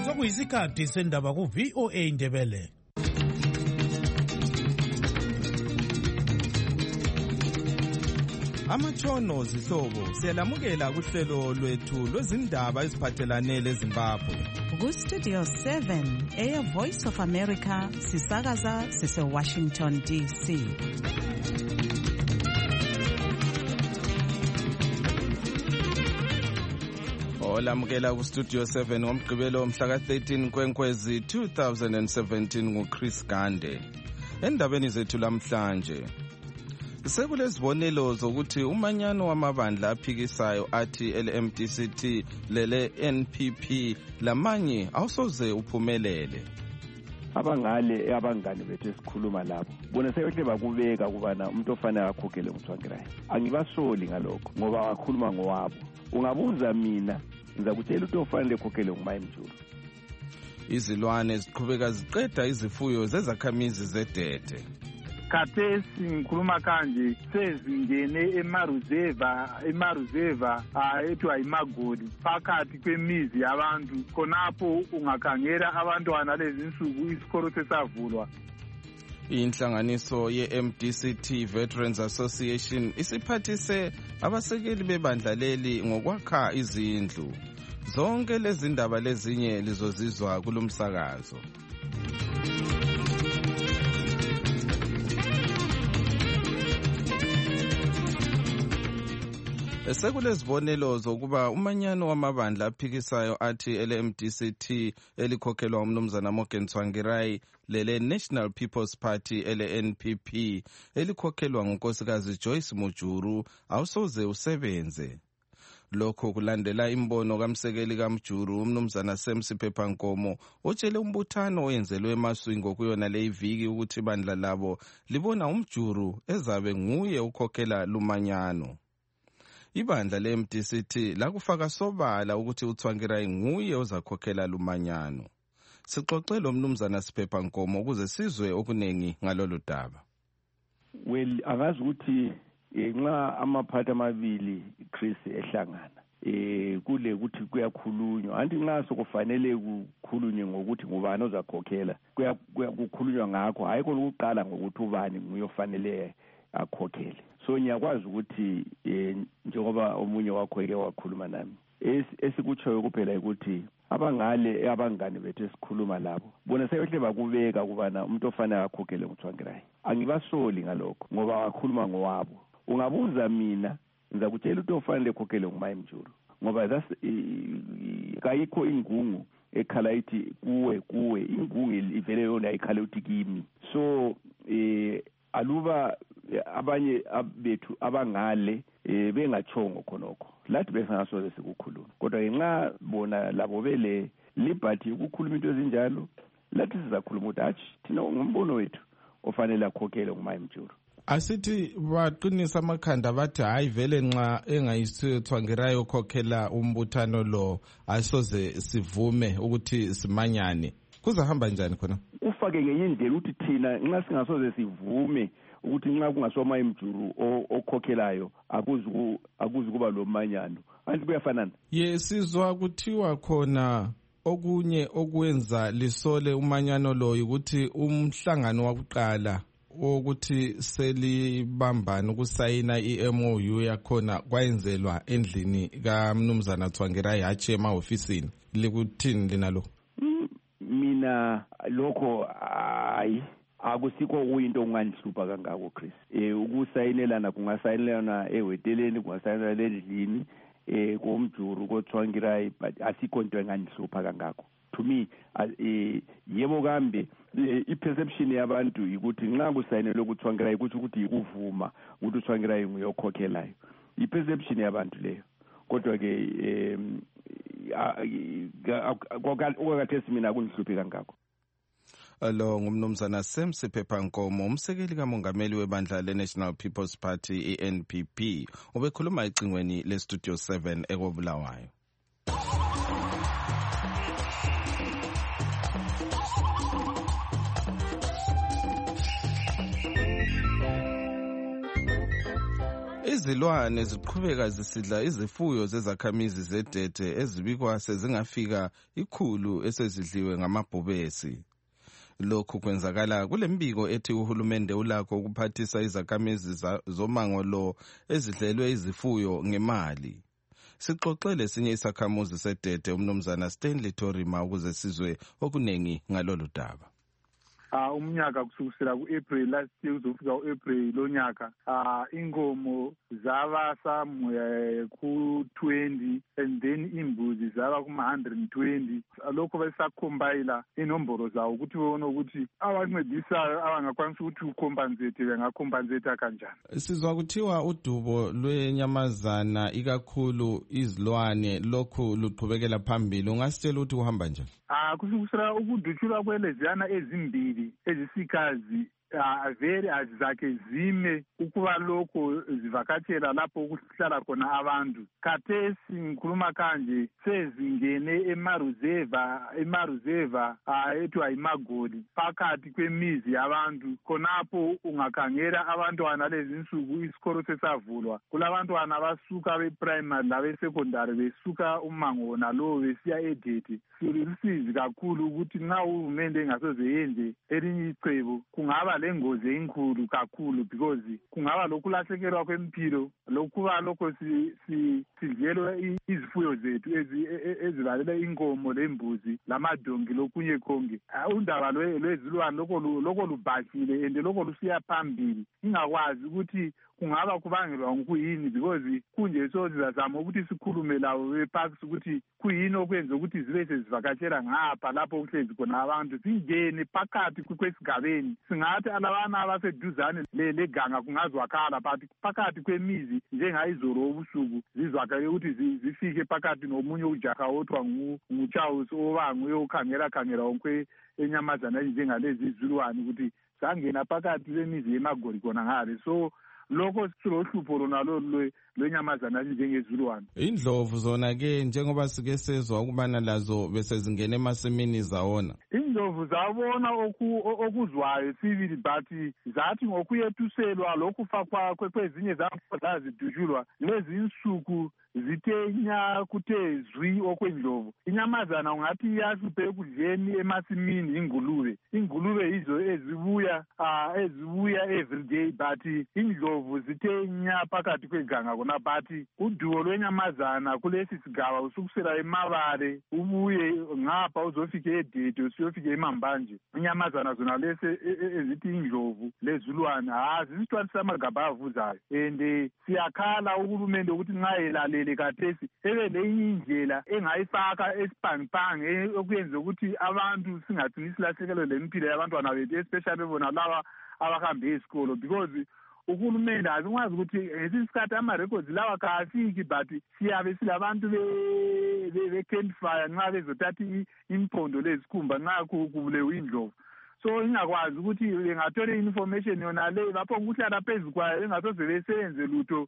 Sokuyisikhathi sendaba ku VOA Indebele. Amatshono zihlobo siyalamukela kuhlelo lwethu lwezindaba eziphathelane leZimbabwe. Ku Studio 7 Air Voice of America sisakaza sise Washington DC. Olamukela ku Studio 7 ngomgqibelo mhla ka-13 Kwenkwezi 2017 nguChris Gande. Endabeni zethu lamhlanje sekulezibonelo zokuthi umanyano wamabandla aphikisayo athi LMDCT lele NPP lamanye awusoze uphumelele. Abangale abangani bethu esikhuluma labo bona seyohle bakubeka kubana umuntu ofanele akhokhele uMthwangirayi. Angibasoli ngalokho ngoba wakhuluma ngowabo. Ungabuza mina ngizakutshela ukuthi ofanele ekhokhele nguMayimjulu. Izilwane ziqhubeka ziqeda izifuyo zezakhamizi zedede. Khathesi ngikhuluma kanje sezingene emaruzeva ethiwa iMagoli phakathi kwemizi yabantu khonapho ungakhangela abantwana lezi nsuku isikolo sesavulwa. Inhlanganiso ye-MDCT Veterans Association isiphathise abasekeli bebandla leli ngokwakha izindlu. Zonke lezi ndaba lezinye lizozizwa kulumsakazo. Sekulezibonelo zokuba umanyano wamabandla aphikisayo athi LMDCT elikhokhelwa umnumzana Morgan Tsvangirai lele National People's Party LNPP elikhokhelwa ngunkosikazi Joyce Mujuru awusoze usebenze. Lokho kulandela imbono kamsekeli kaMjuru umnumzana Sam Siphepankomo otshele umbuthano oyenzelwe eMaswingo kuyona le iviki ukuthi ibandla labo libona uMjuru ezabe nguye ukhokhela lumanyano. Ibandla le-MDCT lakufaka sobala ukuthi uTsvangirai nguye ozakhokhela lumanyano. Sixoxe lo mnumzana Siphepankomo ukuze sizwe okunengi ngalolu daba. Well, angazi ukuthi nxa amaphathi amabili Chris ehlangana kule ukuthi kuyakhulunywa anti nxa sokufanele kukhulunywe ngokuthi ngubani ozakhokhela kuyakukhulunywa ngakho ayikho ukuqala ngokuthi ubani nguyofanele akhokhele. So ngiyakwazi ukuthi njengoba omunye wakho eke wakhuluma nami esikutshoyo kuphela ukuthi abangale abangani bethu esikhuluma labo bona seyohle bakubeka kubana umuntu ofanele akhokhele uMthwangirayi. Angibasoli ngalokho ngoba wakhuluma ngowabo. Ungabuza mina ngizakutshela ukuthi ofanele ekhokhele nguMayimjulu ngoba kayikho ingungu ekhala ithi kuwe ingungu ivele yona ikhala uthi kimi. So aluba abanye bethu abangale bengachongo khonokho lathi besangasoze sikukhuluma kodwa ngenxa bona labo bele liberty ukukhuluma into ezinjalo lathi sizakhuluma ukuthi athi thina ngombono wethu ofanele akhokhele nguMayimjulu. Asithi baqinisa amakhanda bathi hayi vele nxa engayisithwangirayo ukhokhela umbuthano lo asoze sivume ukuthi simanyane. Kuzahamba njani khona? Ufake ngenye indlela ukuthi thina nxa singasoze sivume ukuthi nxa kungasoMayimjulu okhokhelayo akuzi kuba lo manyano anti kuyafanana. Sizwa kuthiwa khona okunye okwenza lisole umanyano lo ukuthi umhlangano wakuqala ukuthi selibambana ukusayina iMOU yakhona kwayenzelwa endlini kaMnumzana Tsvangirai hatshi emahofisini. Likuthini lina lo? Mina lokho akusikho kuyinto ongandihlupha kangako Chris. Ukusayinelana kungasayinelana eweteleni kungasayinelana endlini koMjuru koTsvangirai but asikho into engandihlupha kangako. To me yebo kambe iperception yabantu ukuthi nxa kusayinelwe kuTsvangirai ukuthi ukuvuma ukuthi uTsvangirai nguyokhokhelayo. Iperception yabantu leyo. Kodwa ke okakathesi mina akundihluphi kangako. Lo ngumnumzana Sam Siphepankomo umsekeli kamongameli webandla le-National People's Party NPP obekhuluma ecingweni le-Studio 7 ekobulawayo. Izilwane ziqhubeka zisidla izifuyo zezakhamizi zeDede ezibikwa sezingafika 100 esezidliwe ngamabhubesi. Lokhu kwenzakala kule mbiko ethi uhulumende ulakho ukuphathisa izakhamizi zomango lo ezidlelwe izifuyo ngemali. Sixoxele sinye isakhamuzi seDede umnumzana Stanley Torima ukuze sizwe okunengi ngalolu daba. Umnyaka kusukela ku-April last year uzofika ku-April lonyaka inkomo zaba somewhere ku-20 and then imbuzi zaba kuma-120. Lokho besakhombayila inombolo zawo ukuthi bebone ukuthi abancedisayo abangakwanisa ukuthi ukhompensate bengakhompensata kanjani. Sizwa kuthiwa udubo lwenyamazana ikakhulu izilwane lokhu luqhubekela phambili. Ungasitshela ukuthi uhamba njani? Kusukela ukudutshulwa kweleziyana ezimbili ezisikazi vele azizake zime ukuba lokho zivakatshela lapho kuhlala khona abantu. Khathesi ngikhuluma kanje sezingene emaruzeva ethu ayimagoli phakathi kwemizi yabantu. Khonapho ungakhangela abantwana lezi insuku isikolo sesavulwa. Kulabantwana abasuka be-primary labe-secondary besuka umango wona lowo besiya eDede. Silusizi kakhulu ukuthi nxa uhulumende engasoze yenze elinye icebo kungaba lengozi enkulu kakhulu because kungaba lokulahlekelwa kwempilo lokuba lokho sidlelwe izifuyo zethu ezilalela inkomo lembuzi lamadongi lokunye konke. Undaba lwezilwane lokho lubhashile and lokho lusiya phambili. Ingakwazi ukuthi kungaba kubangelwa ngokuyini because kunje so sizazama ukuthi sikhulume lawo beparks ukuthi kuyini okwenza ukuthi zibe sezivakatshela ngapha lapho kuhlezi khona abantu singene phakathi kwesigabeni. Singathi alabana abaseduzane leganga kungazwakala but phakathi kwemizi njengayizolo obusuku zizwakale ukuthi zifike phakathi nomunye ujaha othwa nguCharles obanguye ukhangela wonke enyamazana njengalezi izilwane ukuthi sangena phakathi kwemizi yemagoli khona ngale. So lokho silohlupho lona lwenyamazana njengezilwane. Indlovu zona ke njengoba sike sezwa ukubana lazo bese zingena emasimini zawona. Indlovu zabona okuzwayo sibili but zathi ngokuyethuselwa lokufakwa kwezinye zazidutshulwa lezi insuku zitenya kuthe zwi okwendlovu. Inyamazana ungathi iyahluphe ekudleni emasimini ingulube yizo ezibuya every day but indlovu zitenya phakathi kweganga kona but udubo lwenyamazana kulesi sigaba usukusela eMabale ubuye ngapha uzofika eDede usiyofika eMambanje. Inyamazana zona lese ezithi indlovu lezilwane zisithwalisa amagaba avuzayo and siyakhala uhulumende ukuthi nxa elalele kathesi ebe lenye indlela engayifaka esiphangipangi okuyenza ukuthi abantu singathini silahlekelwe lempilo yabantwana bethu especially bona laba abahambe esikolo because uhulumende azikwazi ukuthi ngesikhathi ama-records lawa kafiki but siyabe silabantu be-campfire nxa bezothatha impondo lezikhumba nxa kubulewe indlovu. So ingakwazi ukuthi bengathola i-information yona le bapho ukuhlala phezu kwayo engasoze beseyenze lutho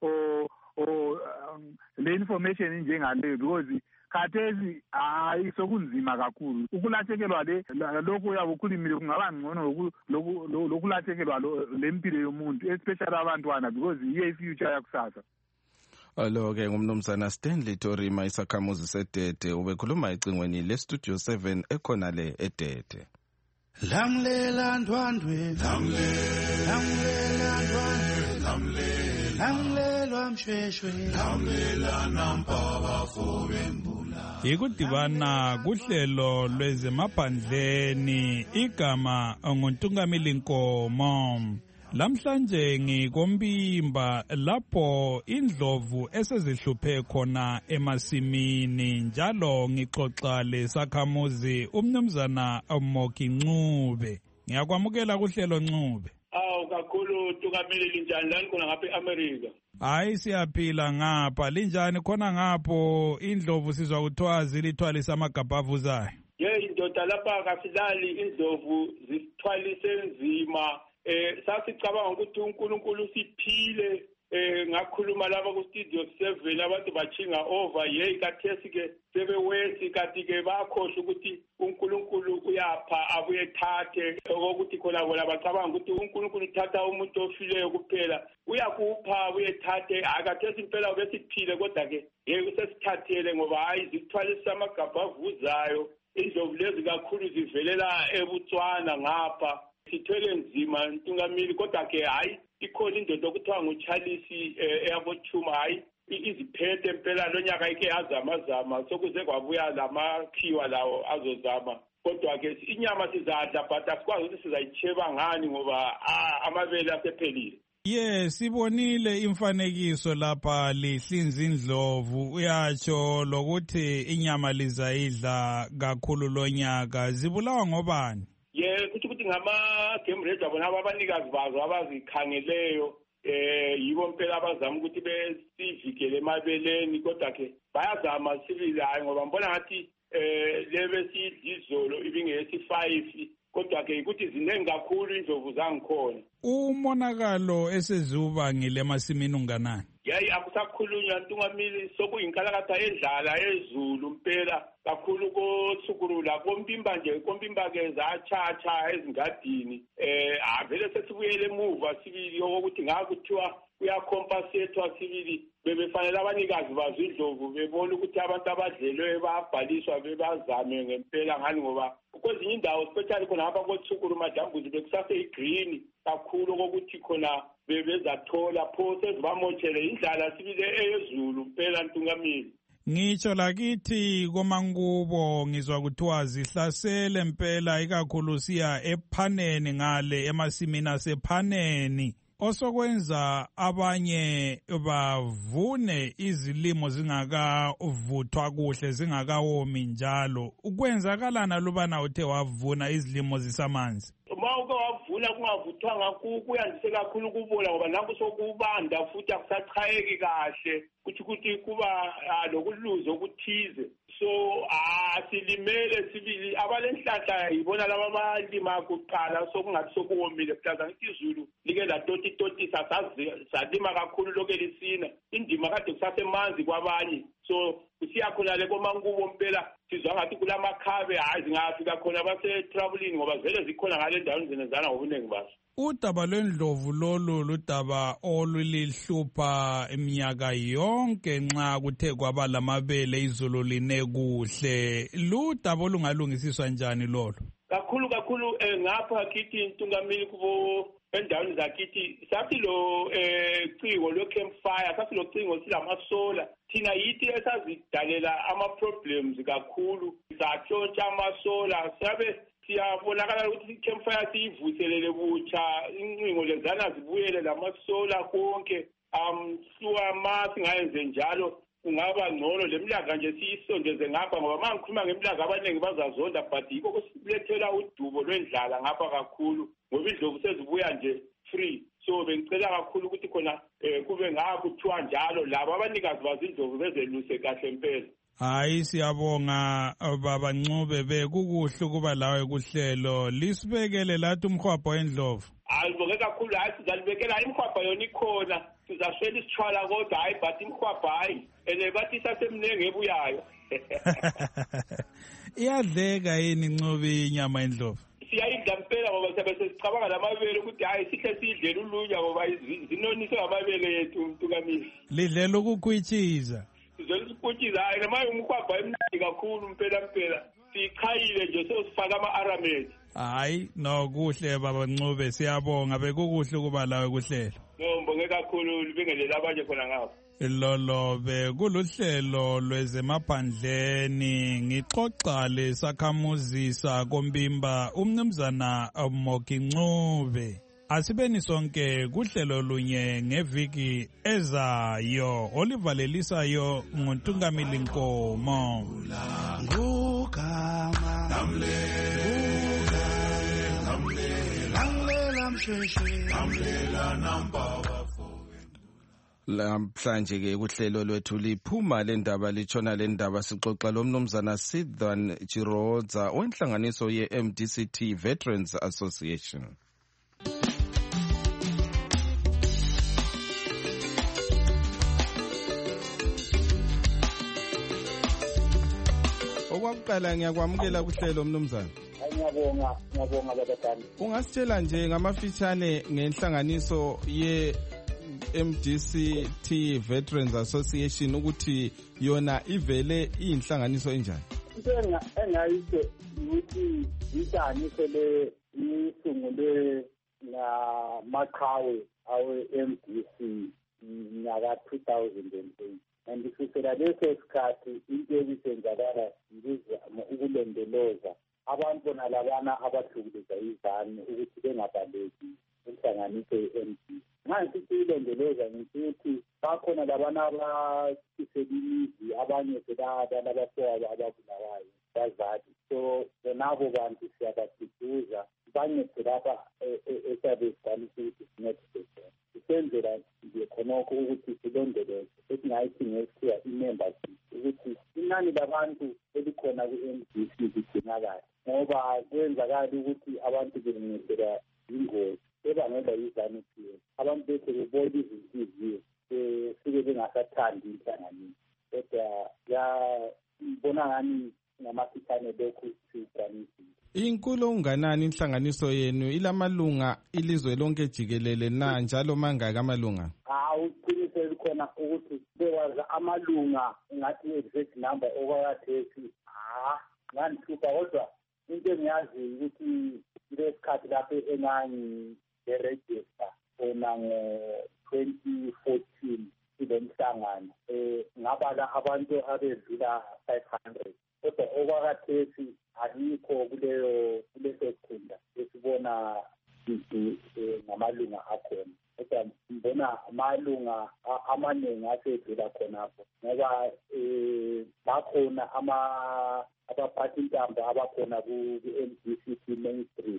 le information njengaleyo because khathesi sokunzima kakhulu ukulahlekelwa lokho uyabe ukhulumile kungaba ngcono lokulahlekelwa lempilo yomuntu especially abantwana because yiyo ifuture yakusasa. Alo-ke ngumnumzana Stanley Torima isakhamuzi seDede ubekhuluma ecingweni leStudio 7 ekhona le eDede. Lamlela ndwandwe lamlelwa mshweshwe lamlela nampaba fobembula. Ikudibana kuhlelo lwezemaphandleni igama nguNtungamili Nkomo. Lamhlanje ngikombimba lapho indlovu esezihluphe khona emasimini njalo ngixoxa lesakhamuzi umnumzana Moki Ncube. Ngiyakwamukela kuhlelo Ncube. Kakhulu Ntungamili linjani lani khona ngapha eAmerica? Hayi siyaphila ngapha linjani khona ngapho indlovu sizwa kuthiwa zilithwalisa amagabha avuzayo. Indoda lapha kasilali indlovu zithwalise nzima. Sasicabanga ukuthi uNkulunkulu usiphile ngakhuluma laba ku Studio 7 abantu bachinga over kathesi ke sebewesi kanti ke bakhohle ukuthi uNkulunkulu yapha abuye ethathe okokuthi khona bona bacabanga ukuthi uNkulunkulu uthatha umuntu ofileyo kuphela uyakupha abuye ethathe akathethi impela ubesiphile kodwa-ke yeke usesithathele ngoba hayi zikuthwalisa amagabha avuzayo indlovu lezi kakhulu zivelela eBotswana ngapha sithwele nzima Ntungamili kodwa-ke hayi ikhona indoda okuthiwa nguCharles eyaboThuma hayi iziphethe impela lo nyaka ike yazamazama sokuze kwabuya lamakhiwa lawo azozama kodwa-ke inyama sizadla but asikwazi ukuthi sizayitsheba ngani ngoba amabele asephelile. Sibonile imfanekiso lapha lihlinza indlovu uyatsho lokuthi inyama lizayidla kakhulu lonyaka zibulawa ngobani? Kuthi ukuthi ngama-game ranger bona abanikazi bazo abazikhangeleyo yibo mpela abazama ukuthi besivikele emabeleni kodwa-ke bayazama sibili hayi ngoba mbona ngathi lebe sidla izolo ibingeyesi-5 kodwa-ke ukuthi ziningi kakhulu indlovu zangikhona. Umonakalo eseziwubangile emasimini unganani? Akusakhulunywa Ntungamili sokuyinkalakatha edlala ezulu mpela kakhulu kosukurula kompimba-ke zatshatsha ezingadini vele sesibuyele emuva sibili okokuthi ngakuthiwa kuyakhompasethwa sibili bebefanele abanikazi bazo indlovu bebona ukuthi abantu abadlelwe bayabhaliswa bebazame ngempela ngani ngoba kwezinye indawo especially khona ngapha kothukuru madambuzi bekusase-green kakhulu okokuthi khona bebezathola pho sezibamotshele indlala sibile eyezulu mpela Ntungamili. Ngitsho lakithi komankubo ngizwa kuthiwa zihlasele mpela ikakhulu siya ePhaneni ngale emasimini asePhaneni osokwenza abanye bavune izilimo zingakavuthwa kuhle zingakawomi njalo ukwenzakalana lubana uthe wavuna izilimo zisamanzi. Uma uke wavuna kungavuthwanga kuyandise kakhulu ukubola ngoba nanku sokubanda futhi akusachayeki kahle ukuthi kuba lokuluza okuthize so silimele sibili abalenhlahla yibona laba abalima kuqala sokungathi sokuwomile kuhlaza ngithi izulu like latotitotisa salima kakhulu loke lisina indima kade kusasemanzi kwabanye so kusiyakhona le komankubo mpela sizwa ngathi kulamakhabe hayi zingafika khona base-traveling ngoba vele zikhona ngale ndaweni zinezana ngobuningi bazo. Udaba lwendlovu lolu ludaba olulihlupha iminyaka yonke nxa kuthe kwaba lamabele izulu line kuhle ludaba olungalungisiswa njani lolo? Kakhulu ngapha kithi Ntungamili kubo endaweni zakithi sathi lo cingo lo-campfire sathi lo cingo silamasola thina yithi esazidalela ama-problems kakhulu satshontsha amasola sabe siyabonakala ukuthi i-campfire siyivuselele butsha incingo lezana zibuyele lamasola konke hluka ma singayenze njalo kungaba ngcono lemlanga nje siyisondeze ngapha ngoba ma ngikhuluma ngemlanga abaningi bazazonda but yikho kusilethela udubo lwendlala ngapha kakhulu ngoba indlovu sezibuya nje free so bengicela kakhulu ukuthi khona kube ngakuthiwa njalo labo abanikazi bazindlovu bezeluse kahle mpela. Hayi siyabonga baba Ncube bekukuhle kuba lawe kuhlelo lisibekele lathi umhwabho wendlovu. Aliboke kakhulu hayi sizalibekela imhwabha yona ikhona sizashela isithwala kodwa hayi but imhwabha hayi bathi isasemnenge ebuyayo. Iyadleka yini Ncube inyama endlovu? Siyayidla mpela ngoba siyabe sesicabanga lamabele ukuthi hayi sihle sidlela ulunya ngoba zinoniswe ngamabele yethu Ntungamili. Lidlela ukukhwitshiza. Sizole isikhwitshiza hayi namaye umkhwabha emnandi kakhulu mpela sichayile nje sosifaka ama-aramedi. Hayi no kuhle baba Ncube siyabonga bekukuhle kuba lawe kuhlelo. Ngibonge kakhulu libingelela abanye khona ngapha. Lolo bekuluhlelo lwezemaphandleni ngixoxa lesakhamuzi sakombimba umnumzana Moki Ncube. Asibeni sonke kuhlelo lunye ngeviki ezayo olivalelisayo nguNtungamili Nkomo. Lamhlanje ke kuhlelo lwethu liphuma lendaba litshona lendaba sixoxa lomnumzana Sidhan Chirodza wenhlanganiso ye-MDCT Veterans Association. okwakuqala ngiyakwamukela kuhlelo mnumzana. Ngiyabonga babathandani. Ungasitshela nje ngamafitshane ngenhlanganiso ye MDCT Veterans Association ukuthi yona ivele iyinhlanganiso enjani? Into engayisho ukuthi inhlanganiso le isungulwe ngamaqhawe awe MDC nyaka 2008 and kusukela leso sikhathi into ebisenzakala ngizama ukulondoloza abantu nalabana abahlukumeza izane ukuthi bengabaleki inhlanganiso ye-MDC. Manje siyilondoloza ngithi bakhona labana abaselimizi abanye sebadala abafowabo ababulawayo bazali. So nabo bantu siyabasiduza bancede lapha esabe siqalisa ukuthi sincedise. Sisenzela nje khonokho ukuthi silondoloze esingayithi ngesikhiwa i-membership ukuthi inani labantu elikhona ku-MDC ligcinakala ngoba kwenzakala ukuthi abantu bengehlelwa yingozi ebangelwa yizaniphiwe abantu bethu bebona izinhliziyo sike bengasathandi inhlanganiso kodwa yabona ngani ngamafitshane lokhu siyiqanisile. Inkulu unganani inhlanganiso yenu ilamalunga ilizwe lonke jikelele na njalo mangaka amalunga? Uqiniso likhona ukuthi bewaza amalunga ngathi exact number okwakhathi nganhlupha kodwa into engiyazi ukuthi lesikhathi lapho engangi register ona ngo-2014 kule mhlangano ngabala abantu abedlula 500 kodwa okwakhathi alikho kuleso sikhunda esibona ngamalunga akhona kodwa mbona amalunga amaningi asedlula khonapho ngoba bakhona abaphathi intambo abakhona ku-MDCT mainstream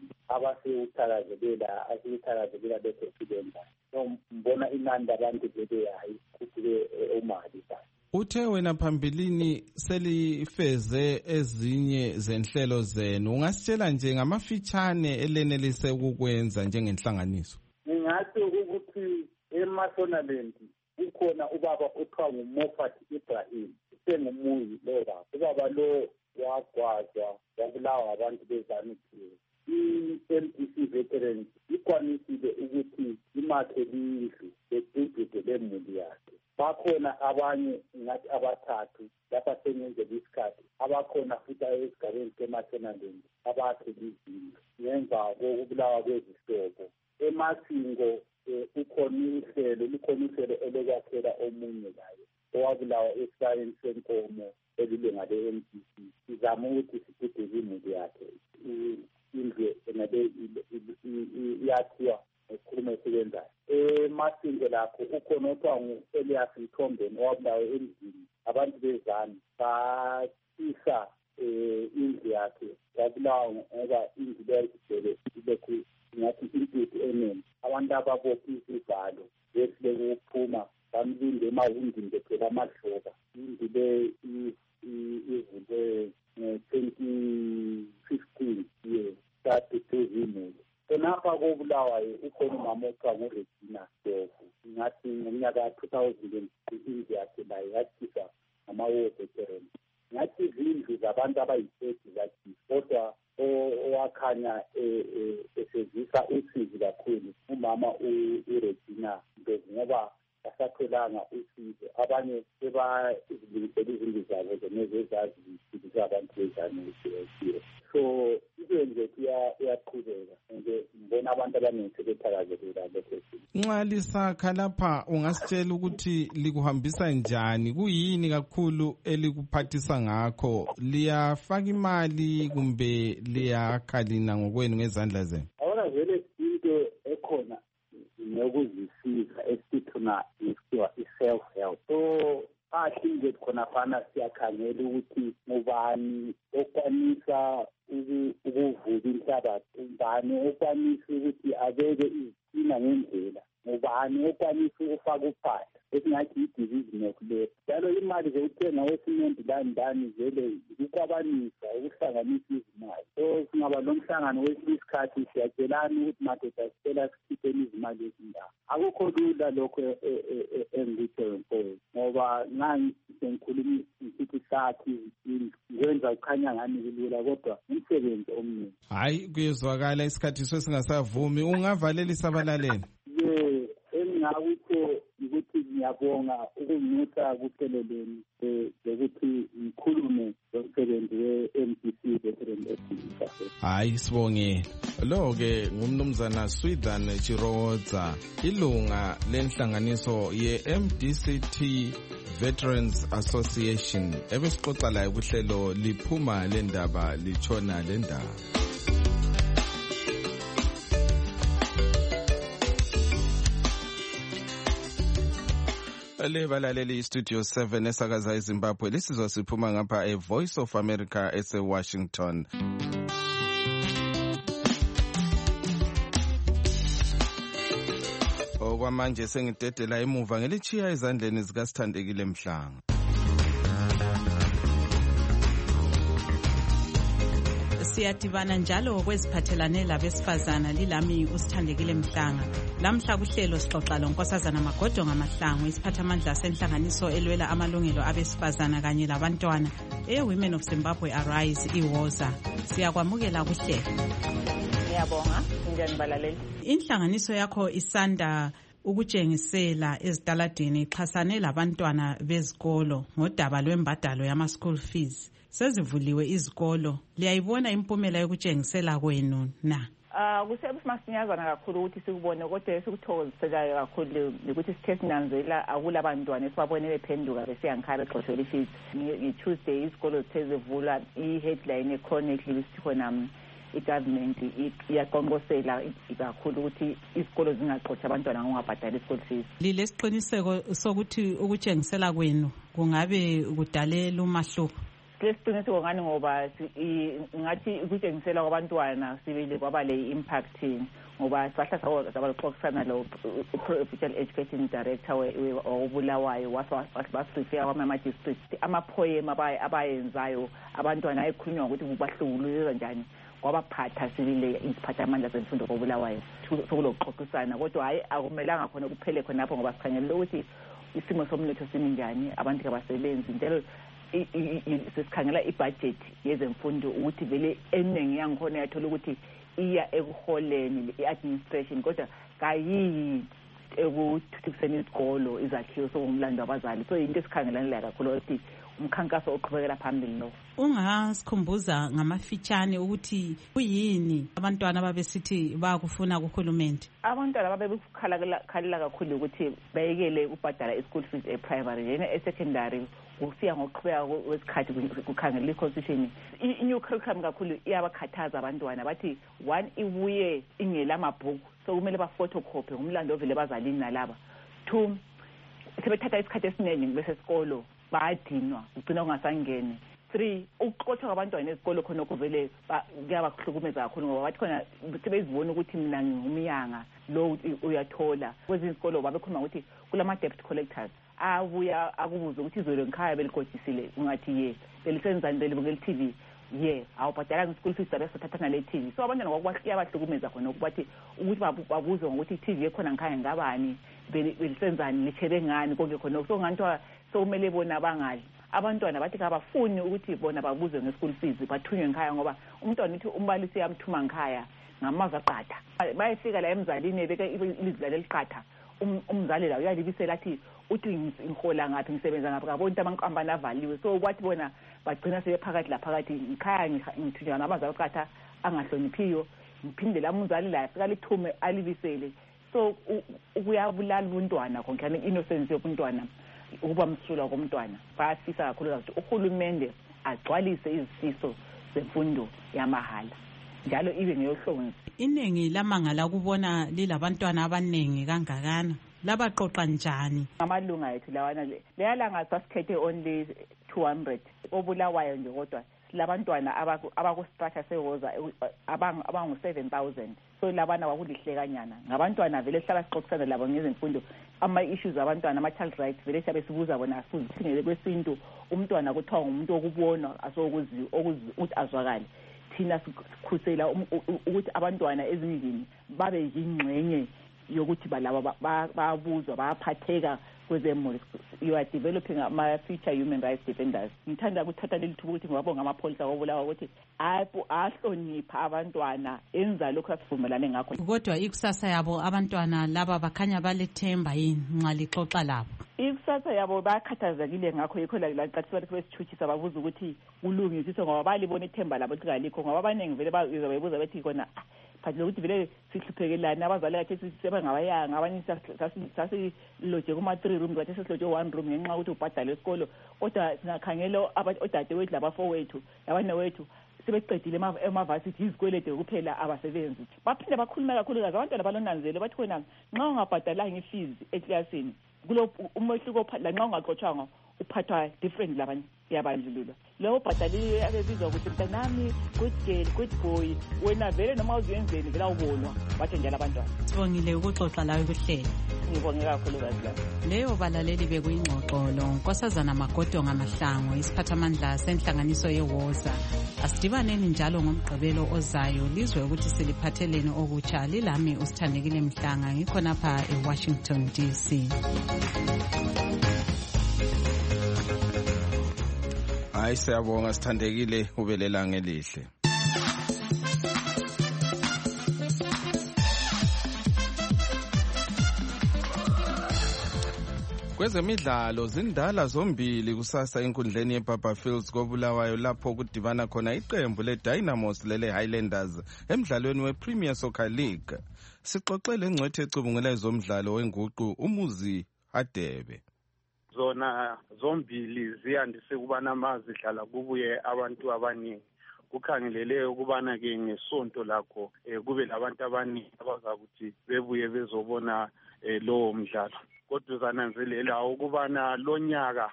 asewuthakazelela bepresident. So mbona inani labantu bebe hayi kuthi omali kahle. Uthe wena phambilini selifeze ezinye zenhlelo zenu. Ungasitshela nje ngamafitshane elenelise ukukwenza njengenhlanganiso? Ngingathi ukuthi eMashonaland ukhona ubaba othiwa nguMoffat Ibrahim. Sengumuyi lo baba. Ubaba lo wagwazwa wabulawa abantu bezaniphiwe. I-MDC Veterans ikwanisile ukuthi imakhe lindlu beduduze lemuli yakhe. Bakhona abanye ngathi abathathu lapha sengenzela isikhathi abakhona futhi esigabeni seMashonaland abakhe izindlu ngemva kokubulawa kwezihlobo. Emasingo likhona uhlelo olokwakhela omunye layo owabulawa esayeni senkomo elilunga le-MDC. Sizama ukuthi siduduze imuli yakhe indlu engabe iyakhiwa ngekhuluma esebenzayo. Emasingo lakho ukhona othiwa ngu-Elias Mthombeni owabulawa emzini abantu bezani bathisa indlu yakhe yabulawa ngoba indlu leyo igcwele ilokhu ngathi intuthu eningi abantu ababopha izivalo besileke ukuphuma bamlinde emawindini bephela amadloka indlu le ivule ngo-2015 saduduza khonapha kobulawayo ukhona umama othiwa nguRegina Dovu ngathi ngomnyaka ka-2000 indlu yakhe layo yathiswa ngama-war veterans. Ngathi izindlu zabantu abayi-30 zathi kodwa owakhanya esevisa usizi kakhulu umama uRegina Dovu ngoba basatholanga usizo. Abanye sebazilungisela izindlu zabo zenezezaziphilisa abantu bezaniphiwe. So into nje iyaqhubeka nje mbona abantu abaningi sebethakazelela lokho. Nxa lisakha lapha ungasitshela ukuthi likuhambisa njani? Kuyini kakhulu elikuphathisa ngakho? Liyafaka imali kumbe liyakha lina ngokwenu ngezandla zenu? Awona vele into ekhona nokuzisiza esithuna isiwa i-self-help. So nje khona fana siyakhangela ukuthi ngubani okwanisa ukuvula inhlabathi, ngubani okwanisa ukuthi abeke izitina ngendlela, ngubani okwanisa ukufaka uphahla esingathi i-business le. Njalo imali zokuthenga wesimenti ndani vele ukwabanisa ukuhlanganisa izimali. So singaba nomhlangano wesinye isikhathi siyatshelana ukuthi madoda sicela sikhipheni izimali ezindawo. Akukho lula lokho engikutsho mfowethu ngoba sengikhuluma ngithi sakhi ngenza ukhanya ngani kulula kodwa umsebenzi omningi. Hayi kuyezwakala isikhathi sesingasavumi, ungavalelisa abalaleli. Engingakusho ukuthi ngiyabonga ukunginika kuhleleleni ukuthi ngikhulume ngomsebenzi we-MDC Veteran Affairs. Hayi sibongile. Lo-ke ngumnumzana Swithan Chiroza, ilunga lenhlanganiso ye-MDCT Veterans Association, ebesixoxa layo kuhlelo liphuma lendaba litshona lendaba. Balaleli Studio 7 esakaza eZimbabwe, lisizwa siphuma ngapha eVoice of America eseWashington. Okwamanje sengidedela emuva ngelichiya ezandleni zikaSithandekile Mhlanga. Siyadibana njalo kweziphathelane labesifazana, lilami uSithandekile Mhlanga. Lamhla kuhlelo sixoxa loNkosazana Magodo Ngamahlangu, isiphathamandla senhlanganiso elwela amalungelo abesifazana kanye labantwana Women of Zimbabwe Arise iWoza. Siyakwamukela kuhlelo. Ngiyabonga, njani balaleli? Inhlanganiso yakho isanda ukutshengisela ezitaladini ixhasane labantwana bezikolo ngodaba lwembadalo yama school fees. Sezivuliwe izikolo, liyayibona impumela yokutshengisela kwenu na? Kusemasinyazana kakhulu ukuthi sikubone, kodwa sikuthokoziselayo kakhulu ukuthi sithe sinanzela akulabantwana esibabone bephenduka besiyankhaya begxoshela ifees. Nge-Tuesday izikolo zithe zivulwa, i-headline echronically sithi khona i-government iyaqonqosela kakhulu ukuthi izikolo zingaxotsha abantwana ngokungabhadali i-school fees. Lilesiqiniseko sokuthi ukutshengisela kwenu kungabe kudalela umahluko? Lesiqiniseko ngani ngoba ngathi ukutshengisela kwabantwana sibili kwaba le-impact ngoba sahla sabaxoxisana lo Provincial Education Director wobulawayo wasifika kwama-district amaphoyema abayenzayo abantwana ayekhulunywa ukuthi kubahlukuluza njani kwabaphatha sibile iziphathamandla zemfundo kobulawayo sokulokuxoxisana, kodwa hayi akumelanga khona kuphele khonapho ngoba sikhangelele ukuthi isimo somnotho simi njani, abantu kabasebenzi njalo sesikhangela ibudget yezemfundo ukuthi vele eningi yangikhona yathola ukuthi iya ekuholeni i-administration kodwa kayiyi ekuthuthukiseni izikolo izakhiwo sokungumlando wabazali. So into esikhangelane kakhulu ukuthi umkhankaso oqhubekela phambili lo. Ungasikhumbuza ngamafitshane ukuthi kuyini abantwana babesithi bakufuna kuhulumende? Abantwana babekukhalela kakhulu ukuthi bayekele ukubhadala i-school fees e-primary, yena e-secondary kusiya ngokuqhubeka kwesikhathi kukhangela i-constitution. I-new curriculum kakhulu iyabakhathaza abantwana, bathi one ibuye ingelamabhuku so kumele ba-photocopy ngumlando ovele bazalini nalaba. Two, sebethatha isikhathi esiningi besesikolo bayadinwa ugcina ungasangene. 3, ukuxotsha kwabantwana esikolo khona okuvele kuyabakuhlukumeza kakhulu ngoba bathi khona sebezibona ukuthi mina ngingumyanga lo uyathola. Kwezinye izikolo babekhuluma ukuthi kulama-debt collectors abuya akubuze ukuthi izolo ngikhaya beligodisile ungathi ye belisenzani belibukela i-TV awubhadalanga i-school fees sabesathathana le-TV. So abantwana iyabahlukumeza khona ukuthi babuze ngokuthi i-TV ekhona ngikhaya ngabani belisenzani lithele ngani konke khona. So ngantiwa sokumele bona bangali abantwana bathi kabafuni ukuthi bona babuze nge-school fees bathunywe ngikhaya ngoba umntwana uthi umbalisi yamthuma ngikhaya ngamazwi aqatha. Bayefika la emzalini ebeke ilizwi leliqatha umzali la uyalibisela athi uthi ngihola ngaphi ngisebenza ngaphi kabonke amankampani avaliwe. So kwathi bona bagcina sebephakathi laphakathi ngikhaya ngithunywa ngamazwi aqatha angahloniphiyo, ngiphinde la umzali la afika lithume alibisele. So ukuyabulala ubuntwana konke innocence yobuntwana, ukuba msulwa komntwana. Bayafisa kakhulu ukuthi uhulumende agcwalise izifiso zemfundo yamahala njalo ibe ngeyohlonzi. Iningi lamangala kubona lilabantwana abaningi kangakana, labaqoqa njani? Amalunga ethu lawana leyalanga sasikhethe only 200 obulawayo nje, kodwa labantwana abakustructure sewoza abangu-7,000. So labana kwakulihlekanyana ngabantwana vele sihlala sixoxisana labo ngezemfundo, ama-issues abantwana, ama-child rights vele siyabe sibuza bona asizithingele kwesintu. Umntwana kuthiwa ngumuntu wokubona ukuthi azwakale. Thina sikhusela ukuthi abantwana ezindlini babe yingxenye yokuthi balaba bayabuzwa bayaphatheka kwezemuli. You are developing ama-future human rights defenders. Ngithanda ukuthatha leli thuba ukuthi ngibabonga amapholisa wobulawa ukuthi ahlonipha abantwana enza lokhu asivumelane ngakho. Kodwa ikusasa yabo abantwana laba bakhanya balethemba yini nxa lixoxa labo? Ikusasa yabo bakhathazekile ngakho yikho laqathisa ukuthi besithuthisa babuza ukuthi kulungisiswe ngoba balibona ithemba labo likalikho ngoba abaningi vele bayibuza bethi khona phathi lokuthi vele sihluphekelayo abazali kathi sisebengabayanga abanye sasiloje kuma-3 rooms kathi sesiloje 1 room ngenxa yokuthi ubhadale esikolo kodwa singakhangela odadewethu labafowethu labanewethu sebeqedile emavasithi izikwelede kuphela abasebenzi. Baphinde bakhuluma kakhulukazi abantwana balonanzelo bathi khona nxa ungabhadalanga i-fees eklasini kulo umehluko lanxa ungaxotshwanga uphathwa different labanye yabandlululwa. Leyo bhadalile abebizwa ukuthi mntanami good girl good boy wena vele noma uziyenzeni vela ubonwa bathe njalo abantwana. Sibongile ukuxoxa lawe kuhlelo. Ngibonge kakhulukazi la. Leyo balaleli bekuyingxoxo Nkosazana Magodo ngamahlango isiphathamandla senhlanganiso yeWoza. Asidibaneni njalo ngomgqibelo ozayo lizwe ukuthi siliphatheleni okutsha lilami usithandekile Mhlanga ngikhona lapha eWashington DC. Hayi siyabonga sithandekile ubelelanga elihle. Kwezemidlalo zindala zombili kusasa enkundleni yeBaba Fields koBulawayo lapho kudibana khona iqembu leDynamos lele Highlanders emidlalweni wePremier Soccer League. Sixoxele ingcwethe ecubungela ezomdlalo wenguqu Umuzi Hadebe. Zona zombili ziyandise kubana mazidlala kubuye abantu abaningi. Kukhangelele ukubana ke ngesonto lakho kube labantu abaningi abazakuthi bebuye bezobona lowo mdlalo. Kodwa zananzelela ukubana lonyaka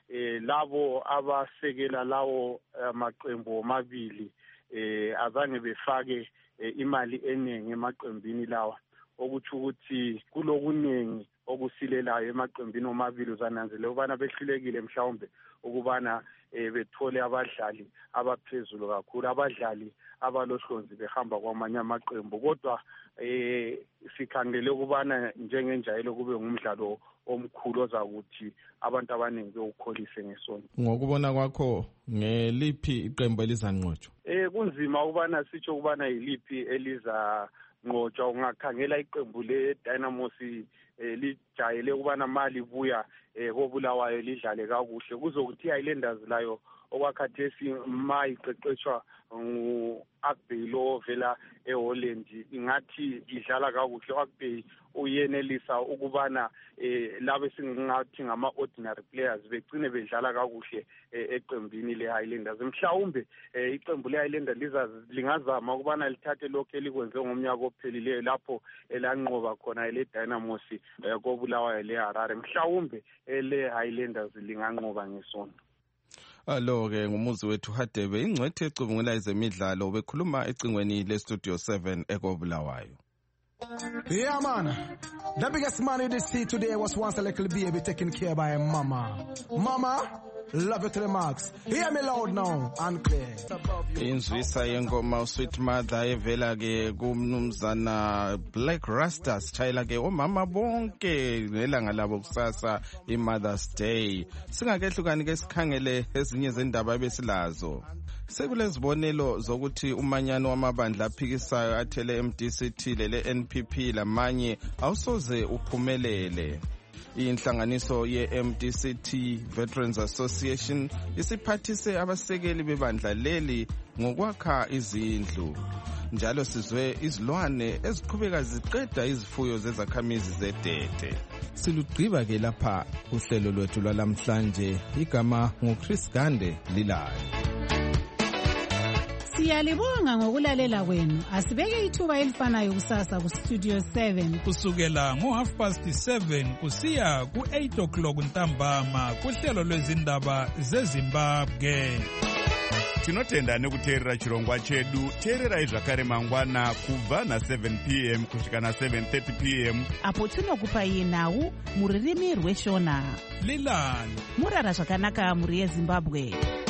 labo abasekela lawo amaqembu omabili azange befake imali eningi emaqembini lawa okuthi ukuthi kulokunengi okusilelayo emaqembini omabili uzananzelela ukubana behlulekile mhlawumbe ukubana bethole abadlali abaphezulu kakhulu abadlali abalohlonzi behamba kwamanye amaqembu kodwa sikhangele ukubana njengenjayelo kube ngumdlalo omkhulu ozakuthi abantu abaningi bewukholise ngesonto. Ngokubona kwakho ngeliphi iqembu elizanqotshwa? Kunzima ukubana sitsho ukubana yiliphi elizanqotshwa. Ungakhangela iqembu leDynamos lijayele ukubana mali buya koBulawayo lidlale kakuhle kuzokuthi iHighlanders layo okwakhathesi mayiqeqeshwa ngu-Akbey lo vela eHolland ingathi idlala kakuhle. U-Akbey uyenelisa ukubana labo singathi ngama-ordinary players begcine bedlala kakuhle eqembini leHighlanders. Mhlawumbe iqembu leHighlanders lingazama ukubana lithathe lokho elikwenze ngomnyaka ophelileyo lapho elanqoba khona leDynamos koBulawayo leHarare. Mhlawumbe leHighlanders linganqoba ngesonto. Alo-ke ngumuzi wethu Hadebe ingcwethe ecubungela ezemidlalo bekhuluma ecingweni leStudio 7 ekoBulawayo. Yeah, man. The biggest man you did see today was once a little baby taken care by a mama. Mama, love you to the max. Hear me loud now and clear. Inzwisa yengoma Sweet Mother evela ke kumnumzana Black Rasta sitshayela ke omama bonke nelanga labo kusasa iMother's Day. Singakehlukani ke sikhangele ezinye zendaba ebesilazo. Sekulezibonelo zokuthi umanyano wamabandla aphikisayo athele MDCT lele NPP lamanye awusoze uphumelele. Inhlanganiso ye-MDCT Veterans Association isiphathise abasekeli bebandla leli ngokwakha izindlu. Njalo sizwe izilwane eziqhubeka ziqeda izifuyo zezakhamizi zedede. Silugqiba ke lapha uhlelo lwethu lwalamhlanje igama nguChris Gande lilayo. Siyalibonga ngokulalela kwenu. Asibeke ithuba elifanayo kusasa ku Studio 7 kusukela ngo7:30 kusiya ku8 o'clock ntambama kuhlelo lwezindaba zeZimbabwe. Tinotenda nekuteerera chirongwa chedu. Teererai zvakare mangwana kubva na7 p.m. kusvika na7:30 p.m. apo tinokupai nhau mururimi rweshona. Lilani murara zvakanaka muri yeZimbabwe.